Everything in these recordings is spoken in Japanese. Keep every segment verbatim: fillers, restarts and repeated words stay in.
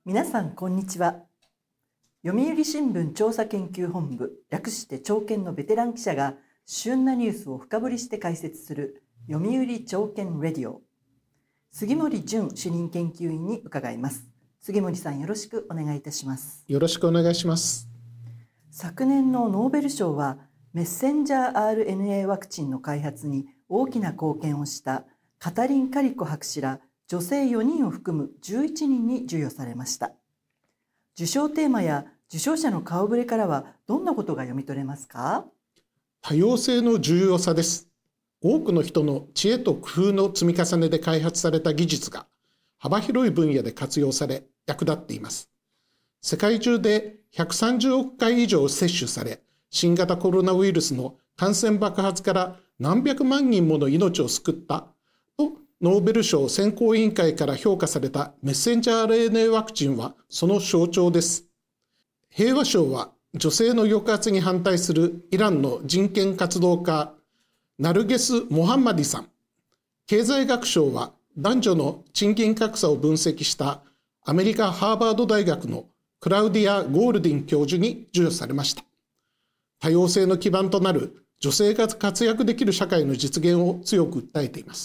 皆さんこんにちは。読売新聞調査研究本部、略して朝研のベテラン記者が旬なニュースを深掘りして解説する読売朝研レディオ。杉森淳主任研究員に伺います。杉森さん、よろしくお願いいたします。 よろしくお願いします。 昨年のノーベル賞はメッセンジャー アールエヌエー ワクチンの開発に大きな貢献をしたカタリン・カリコ博士ら女性よにんを含むじゅういちにんに授与されました。受賞テーマや受賞者の顔ぶれからはどんなことが読み取れますか？ 多様性の重要さです。多くの人の知恵と工夫の積み重ねで開発された技術が幅広い分野で活用され役立っています。世界中でひゃくさんじゅうおくかい以上接種され、新型コロナウイルスの感染爆発から何百万人もの命を救ったとノーベル賞選考委員会から評価されたメッセンジャー アールエヌエー ワクチンはその象徴です。平和賞は女性の抑圧に反対するイランの人権活動家ナルゲス・モハンマディさん。経済学賞は男女の賃金格差を分析したアメリカ・ハーバード大学のクラウディア・ゴールディン教授に授与されました。多様性の基盤となる女性が活躍できる社会の実現を強く訴えています。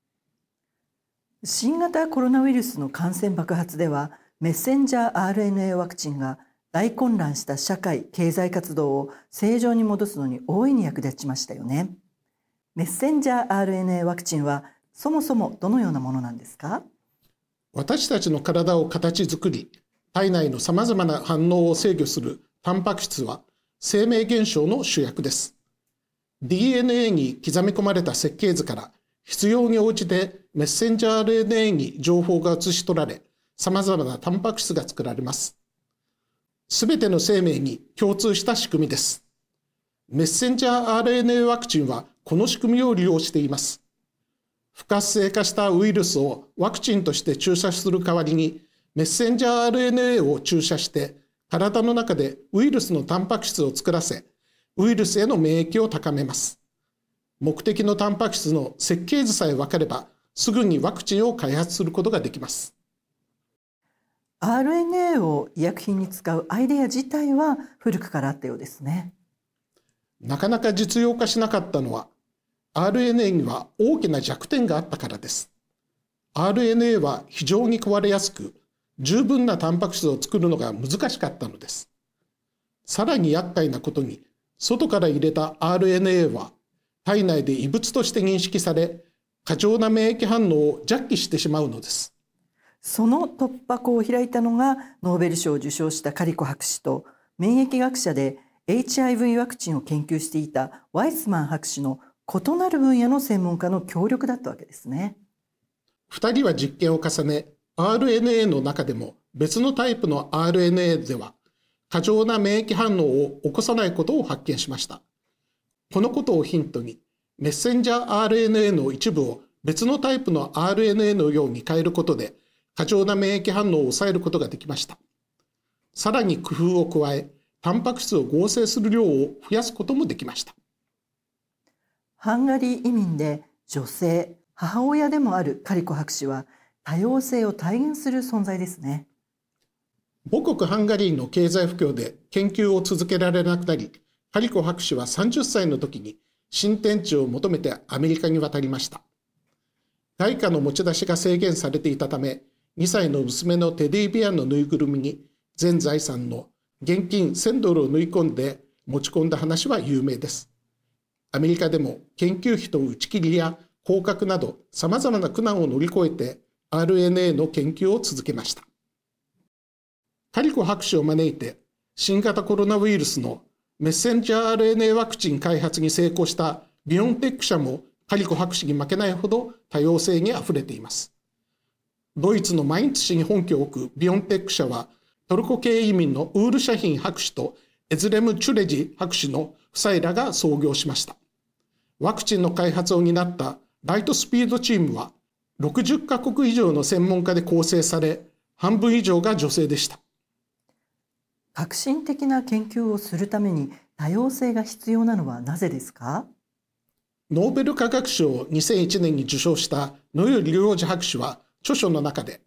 新型コロナウイルスの感染爆発ではメッセンジャー アールエヌエー ワクチンが大混乱した社会経済活動を正常に戻すのに大いに役立ちましたよね。メッセンジャー アールエヌエー ワクチンはそもそもどのようなものなんですか？ 私たちの体を形作り、体内のさまざまな反応を制御するタンパク質は生命現象の主役です。 ディーエヌエー に刻み込まれた設計図から必要に応じてメッセンジャー アールエヌエー に情報が移し取られ、さまざまなタンパク質が作られます。すべての生命に共通した仕組みです。メッセンジャー アールエヌエー ワクチンはこの仕組みを利用しています。不活性化したウイルスをワクチンとして注射する代わりに、メッセンジャー アールエヌエー を注射して体の中でウイルスのタンパク質を作らせ、ウイルスへの免疫を高めます。目的のタンパク質の設計図さえ分かれば、すぐにワクチンを開発することができます。 アールエヌエー を医薬品に使うアイデア自体は古くからあったようですね。 なかなか実用化しなかったのは、アールエヌエー には大きな弱点があったからです。アールエヌエー は非常に壊れやすく、十分なタンパク質を作るのが難しかったのです。さらに厄介なことに、外から入れた アールエヌエー は体内で異物として認識され、過剰な免疫反応を弱気してしまうのです。 その突破口を開いたのがノーベル賞を受賞したカリコ博士と、免疫学者で エイチアイブイ ワクチンを研究していたワイスマン博士の異なる分野の専門家の協力だったわけですね。 二人は実験を重ね、アールエヌエー の中でも別のタイプの アールエヌエー では過剰な免疫反応を起こさないことを発見しました。このことをヒントに、メッセンジャー アールエヌエー の一部を別のタイプの アールエヌエー のように変えることで、過剰な免疫反応を抑えることができました。さらに工夫を加え、タンパク質を合成する量を増やすこともできました。 ハンガリー移民で女性、母親でもあるカリコ博士は多様性を体現する存在ですね。 母国ハンガリーの経済不況で研究を続けられなくなり、カリコ博士はさんじゅっさいの時に新天地を求めてアメリカに渡りました。外貨の持ち出しが制限されていたため、にさいの娘のテディベアのぬいぐるみに全財産の現金せんドルを縫い込んで持ち込んだ話は有名です。アメリカでも研究費と打ち切りや降格などさまざまな苦難を乗り越えて アールエヌエー の研究を続けました。カリコ博士を招いて新型コロナウイルスのメッセンジャー アールエヌエー ワクチン開発に成功したビオンテック社もカリコ博士に負けないほど多様性にあふれています。ドイツのマインツ市に本拠を置くビオンテック社はトルコ系移民のウールシャヒン博士とエズレム・チュレジ博士の夫妻らが創業しました。ワクチンの開発を担ったライトスピードチームはろくじゅっかこく以上の専門家で構成され、半分以上が女性でした。 革新的な研究をするために多様性が必要なのはなぜですか？ ノーベル化学賞をにせんいちねんに受賞した野依良治博士は著書の中で、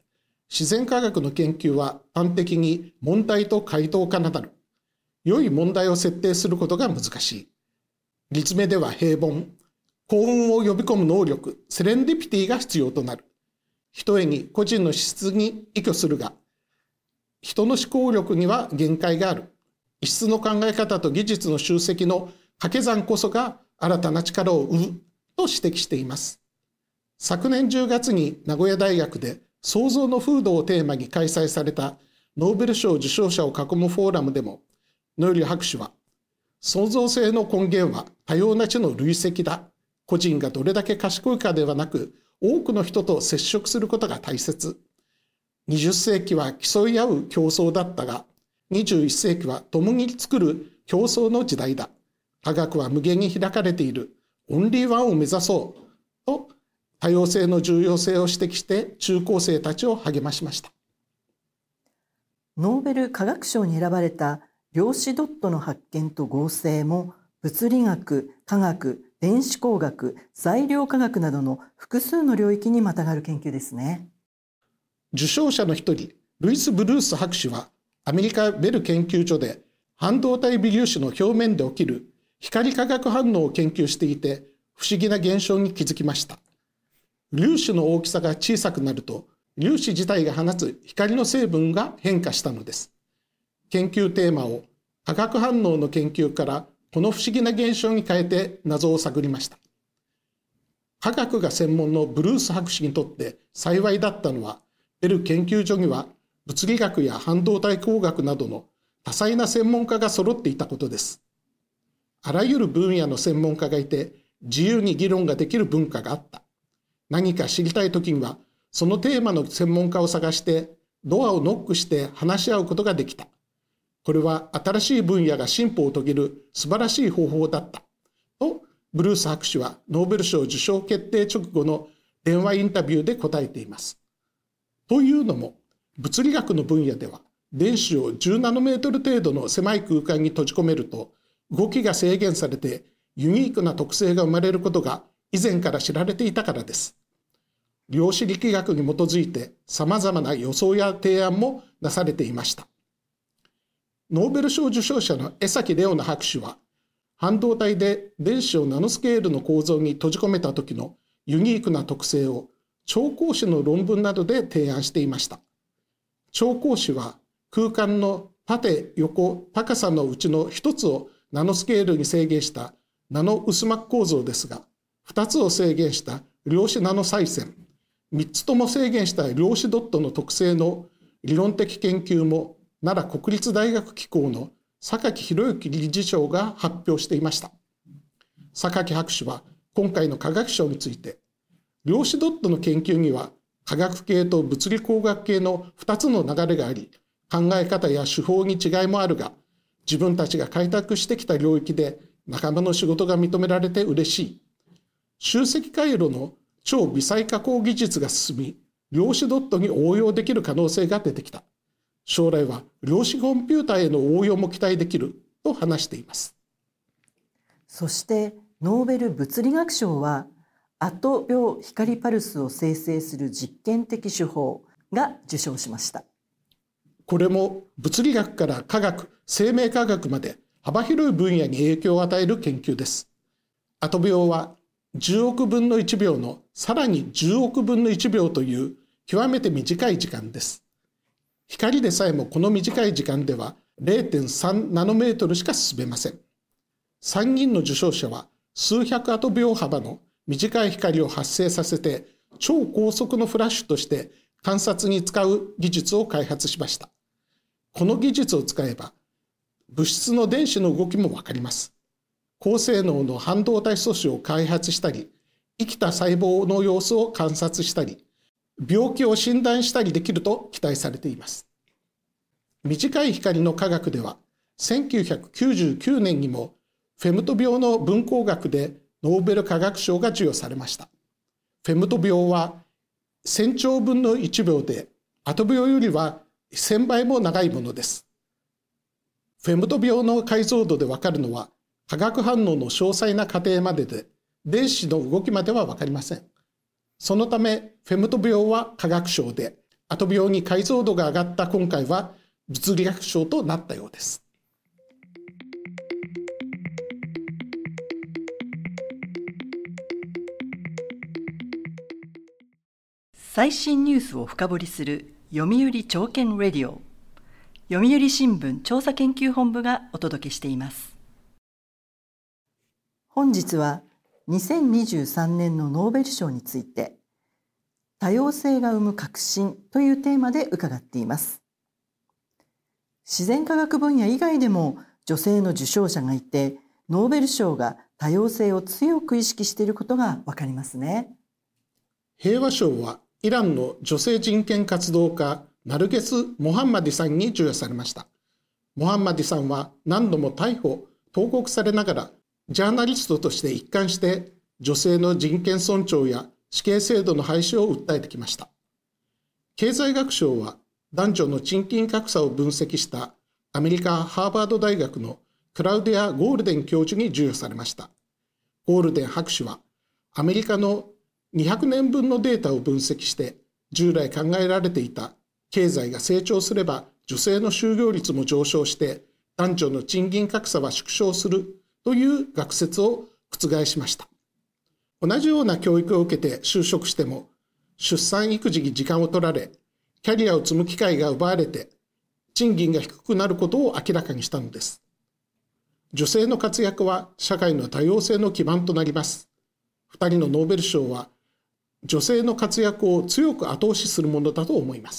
自然科学の研究は端的に問題と回答からなる。良い問題を設定することが難しい。立命では平凡、幸運を呼び込む能力、セレンディピティが必要となる。ひとえに個人の資質に依拠するが、人の思考力には限界がある。異質の考え方と技術の集積の掛け算こそが新たな力を生むと指摘しています。昨年じゅうがつに名古屋大学で創造の風土をテーマに開催されたノーベル賞受賞者を囲むフォーラムでも、ノイル博士は、創造性の根源は多様な知の累積だ。個人がどれだけ賢いかではなく、多くの人と接触することが大切。にじゅっせいきは競い合う競争だったが、にじゅういっせいきは共に作る競争の時代だ。科学は無限に開かれている。オンリーワンを目指そう。と、多様性の重要性を指摘して中高生たちを励ましました。 ノーベル化学賞に選ばれた量子ドットの発見と合成も、物理学、化学、電子工学、材料科学などの複数の領域にまたがる研究ですね。 受賞者の一人、ルイス・ブルース博士は、アメリカベル研究所で半導体微粒子の表面で起きる光化学反応を研究していて、不思議な現象に気づきました。粒子の大きさが小さくなると、粒子自体が放つ光の成分が変化したのです。研究テーマを化学反応の研究からこの不思議な現象に変えて謎を探りました。科学が専門のブルース博士にとって幸いだったのは、ベル研究所には物理学や半導体工学などの多彩な専門家が揃っていたことです。あらゆる分野の専門家がいて、自由に議論ができる文化があった。何か知りたいときには、そのテーマの専門家を探して、ドアをノックして話し合うことができた。これは新しい分野が進歩を遂げる素晴らしい方法だった。と、ブルース博士はノーベル賞受賞決定直後の電話インタビューで答えています。というのも、物理学の分野では、電子をじゅうナノメートル程度の狭い空間に閉じ込めると、動きが制限されてユニークな特性が生まれることが以前から知られていたからです。量子力学に基づいて様々な予想や提案もなされていました。ノーベル賞受賞者の江崎レオナ博士は、半導体で電子をナノスケールの構造に閉じ込めた時のユニークな特性を超光子の論文などで提案していました。超光子は空間の縦、横、高さのうちの一つをナノスケールに制限したナノ薄膜構造ですが、二つを制限した量子ナノ細線、三つとも制限した量子ドットの特性の理論的研究も奈良国立大学機構の榊博之理事長が発表していました。榊博士は今回の化学賞について、量子ドットの研究には化学系と物理工学系のふたつの流れがあり、考え方や手法に違いもあるが、自分たちが開拓してきた領域で仲間の仕事が認められて嬉しい。集積回路の超微細加工技術が進み、量子ドットに応用できる可能性が出てきた。将来は量子コンピューターへの応用も期待できると話しています。 そしてノーベル物理学賞は、アト秒光パルスを生成する実験的手法が受賞しました。 これも物理学から科学、生命科学まで幅広い分野に影響を与える研究です。アト秒はじゅうおくぶんのいちびょうのさらにじゅうおくぶんのいちびょうという極めて短い時間です。光でさえもこの短い時間では れいてんさんナノメートルしか進めません。さんにんの受賞者は数百アト秒幅の短い光を発生させて超高速のフラッシュとして観察に使う技術を開発しました。この技術を使えば物質の電子の動きもわかります。高性能の半導体素子を開発したり、生きた細胞の様子を観察したり、病気を診断したりできると期待されています。短い光の科学では、せんきゅうひゃくきゅうじゅうきゅうねんにもフェムト秒の分光学でノーベル化学賞が授与されました。フェムト秒はせんちょうぶんのいちびょうで、アト秒よりはせんばいも長いものです。フェムト秒の解像度でわかるのは、化学反応の詳細な過程までで、電子の動きまではわかりません。そのため、フェムト秒は化学賞で、 アトピ病に解像度が上がった今回は物理学賞となったようです。 最新ニュースを深掘りする読売朝券レディオ、読売新聞調査研究本部がお届けしています。本日はにせんにじゅうさんねんのノーベル賞について、多様性が生む革新というテーマで伺っています。自然科学分野以外でも女性の受賞者がいて、ノーベル賞が多様性を強く意識していることがわかりますね。 平和賞はイランの女性人権活動家ナルゲス・モハンマディさんに授与されました。モハンマディさんは何度も逮捕・投獄されながらジャーナリストとして一貫して女性の人権尊重や死刑制度の廃止を訴えてきました。経済学賞は男女の賃金格差を分析したアメリカ・ハーバード大学のクラウディア・ゴールデン教授に授与されました。ゴールデン博士はアメリカのにひゃくねんぶんのデータを分析して従来考えられていた経済が成長すれば女性の就業率も上昇して男女の賃金格差は縮小するという学説を覆しました。同じような教育を受けて就職しても出産育児に時間を取られキャリアを積む機会が奪われて賃金が低くなることを明らかにしたのです。女性の活躍は社会の多様性の基盤となります。二人のノーベル賞は女性の活躍を強く後押しするものだと思います。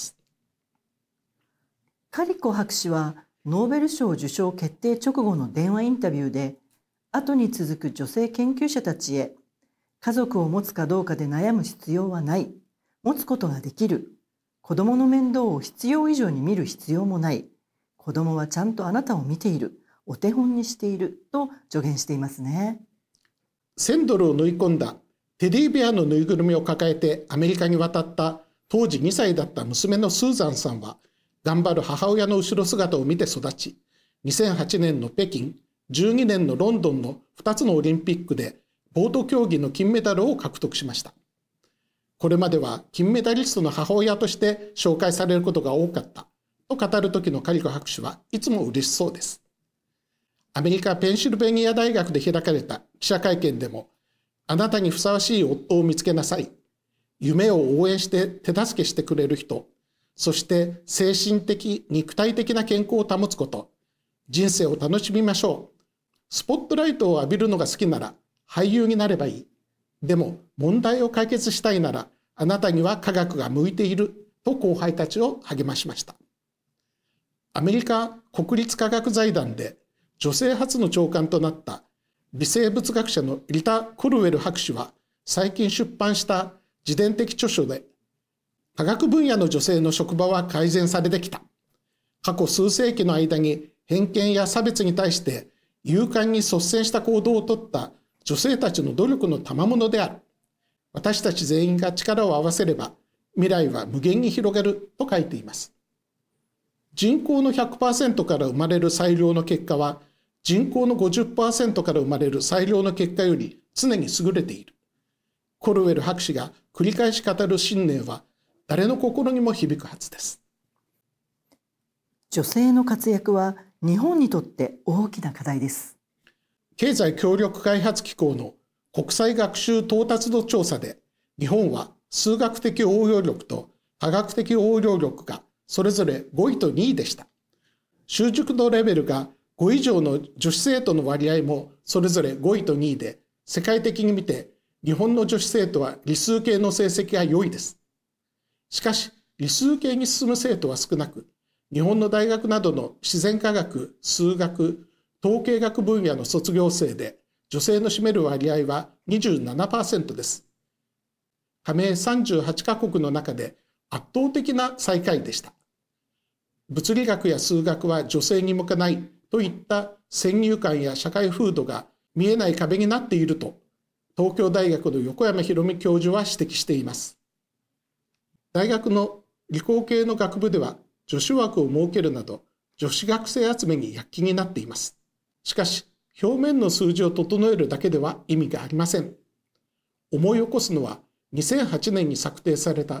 カリコ博士はノーベル賞受賞決定直後の電話インタビューで、後に続く女性研究者たちへ、家族を持つかどうかで悩む必要はない、持つことができる、子供の面倒を必要以上に見る必要もない、子供はちゃんとあなたを見ている、お手本にしていると助言していますね。 せんドルを縫い込んだテディベアのぬいぐるみを抱えてアメリカに渡った当時にさいだった娘のスーザンさんは、頑張る母親の後ろ姿を見て育ち、にせんはちねんの北京、じゅうにねんのロンドンのふたつのオリンピックでボート競技の金メダルを獲得しました。これまでは金メダリストの母親として紹介されることが多かったと語る時のカリコ博士はいつも嬉しそうです。アメリカ・ペンシルベニア大学で開かれた記者会見でも、あなたにふさわしい夫を見つけなさい、夢を応援して手助けしてくれる人、そして精神的・肉体的な健康を保つこと、人生を楽しみましょう。スポットライトを浴びるのが好きなら俳優になればいい。でも問題を解決したいならあなたには科学が向いていると後輩たちを励ましました。アメリカ国立科学財団で女性初の長官となった微生物学者のリタ・コルウェル博士は最近出版した自伝的著書で、科学分野の女性の職場は改善されてきた。過去数世紀の間に偏見や差別に対して勇敢に率先した行動をとった女性たちの努力の賜物である。私たち全員が力を合わせれば未来は無限に広がると書いています。人口の ひゃくパーセント から生まれる最良の結果は人口の ごじゅっパーセント から生まれる最良の結果より常に優れている。コルウェル博士が繰り返し語る信念は誰の心にも響くはずです。 女性の活躍は日本にとって大きな課題です。 経済協力開発機構の国際学習到達度調査で、日本は数学的応用力と科学的応用力がそれぞれごいとにいでした。習熟度レベルがご以上の女子生徒の割合もそれぞれごいとにいで、世界的に見て日本の女子生徒は理数系の成績が良いです。しかし理数系に進む生徒は少なく、日本の大学などの自然科学、数学、統計学分野の卒業生で女性の占める割合は にじゅうななパーセント です。加盟さんじゅうはちカ国の中で圧倒的な最下位でした。物理学や数学は女性に向かないといった先入観や社会風土が見えない壁になっていると、東京大学の横山博美教授は指摘しています。大学の理工系の学部では女子枠を設けるなど女子学生集めに躍起になっています。しかし表面の数字を整えるだけでは意味がありません。思い起こすのはにせんはちねんに策定された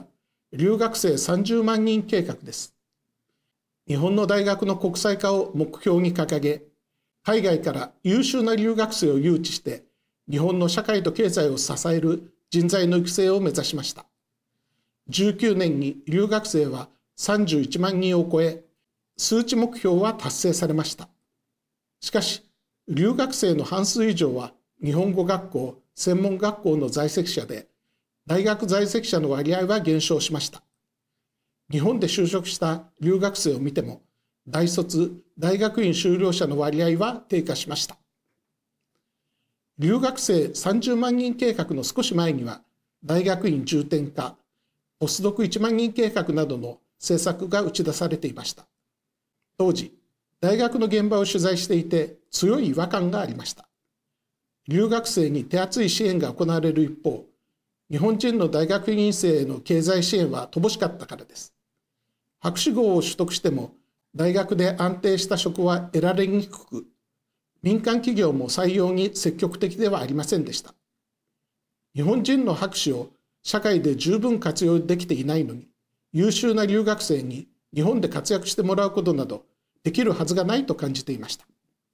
留学生さんじゅうまんにん計画です。日本の大学の国際化を目標に掲げ、海外から優秀な留学生を誘致して日本の社会と経済を支える人材の育成を目指しました。じゅうきゅうねんに留学生はさんじゅういちまんにんを超え、数値目標は達成されました。しかし、留学生の半数以上は日本語学校、専門学校の在籍者で、大学在籍者の割合は減少しました。日本で就職した留学生を見ても、大卒、大学院修了者の割合は低下しました。留学生さんじゅうまんにん計画の少し前には、大学院重点化、ポスドクいちまんにん計画などの政策が打ち出されていました。当時、大学の現場を取材していて強い違和感がありました。留学生に手厚い支援が行われる一方、日本人の大学院生への経済支援は乏しかったからです。博士号を取得しても、大学で安定した職は得られにくく、民間企業も採用に積極的ではありませんでした。日本人の博士を社会で十分活用できていないのに、優秀な留学生に日本で活躍してもらうことなどできるはずがないと感じていました。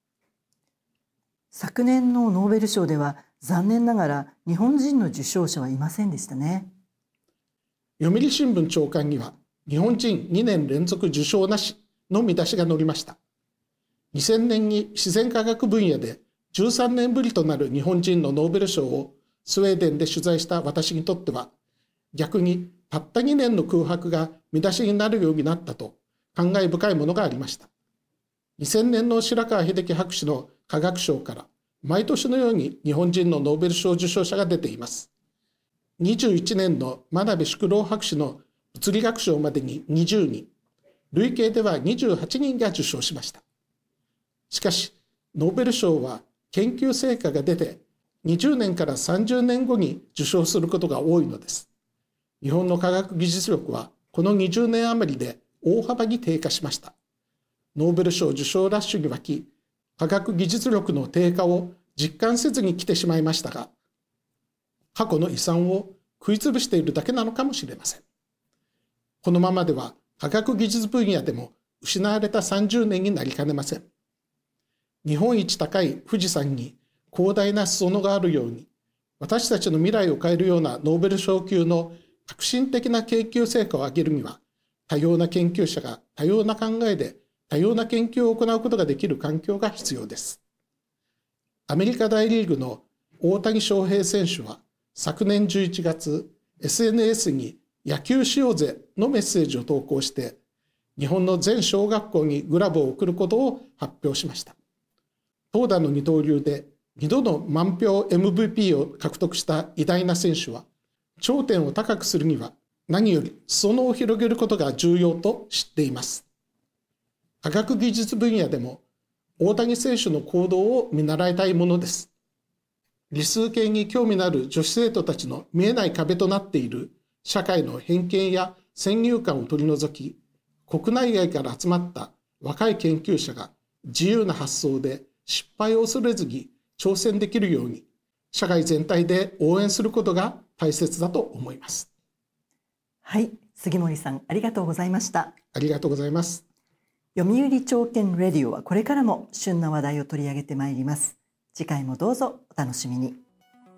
昨年のノーベル賞では残念ながら日本人の受賞者はいませんでしたね。 読売新聞朝刊には日本人にねん連続受賞なしの見出しが載りました。にせんねんに自然科学分野でじゅうさんねんぶりとなる日本人のノーベル賞をスウェーデンで取材した私にとっては、逆にたったにねんの空白が見出しになるようになったと感慨深いものがありました。にせんねんの白川英樹博士の科学賞から毎年のように日本人のノーベル賞受賞者が出ています。にじゅういちねんの真鍋淑郎博士の物理学賞までににじゅうにん、累計ではにじゅうはちにんが受賞しました。しかし、ノーベル賞は研究成果が出てにじゅうねんからさんじゅうねんごに受賞することが多いのです。日本の科学技術力はこのにじゅうねん余りで大幅に低下しました。ノーベル賞受賞ラッシュに沸き、科学技術力の低下を実感せずに来てしまいましたが、過去の遺産を食いつぶしているだけなのかもしれません。このままでは科学技術分野でも失われたさんじゅうねんになりかねません。日本一高い富士山に広大な裾野があるように、私たちの未来を変えるようなノーベル賞級の革新的な研究成果を上げるには、多様な研究者が多様な考えで多様な研究を行うことができる環境が必要です。アメリカ大リーグの大谷翔平選手は昨年じゅういちがつ、エスエヌエス に野球しようぜのメッセージを投稿して、日本の全小学校にグラブを贈ることを発表しました。投打の二刀流でにどの満票 エムブイピー を獲得した偉大な選手は、頂点を高くするには何より裾野を広げることが重要と知っています。科学技術分野でも大谷選手の行動を見習いたいものです。理数系に興味のある女子生徒たちの見えない壁となっている社会の偏見や先入観を取り除き、国内外から集まった若い研究者が自由な発想で失敗を恐れずに挑戦できるように、社会全体で応援することが大切だと思います。 はい、杉森さんありがとうございました。 ありがとうございます。 読売朝券レディオはこれからも旬な話題を取り上げてまいります。次回もどうぞお楽しみに。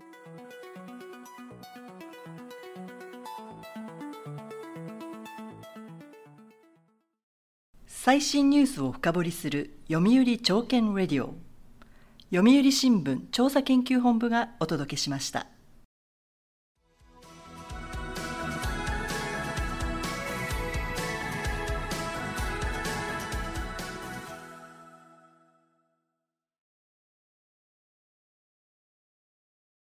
最新ニュースを深掘りする読売朝券レディオ。読売新聞調査研究本部がお届けしました。